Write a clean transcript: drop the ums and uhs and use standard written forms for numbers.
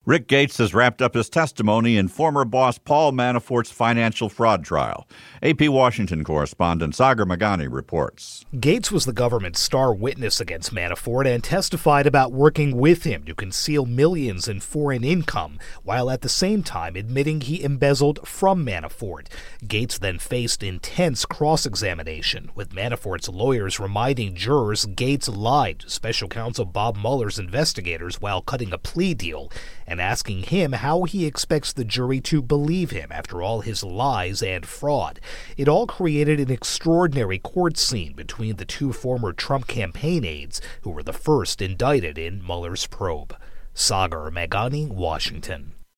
Rick Gates has wrapped up his testimony in former boss Paul Manafort's financial fraud trial. AP Washington correspondent Sagar Meghani reports. Gates was the government's star witness against Manafort and testified about working with him to conceal millions in foreign income, while at the same time admitting he embezzled from Manafort. Gates then faced intense cross-examination, with Manafort's lawyers reminding jurors Gates lied to special counsel Bob Mueller's investigators while cutting a plea deal, and asking him how he expects the jury to believe him after all his lies and fraud. It all created an extraordinary court scene between the two former Trump campaign aides who were the first indicted in Mueller's probe. Sagar Meghani, Washington.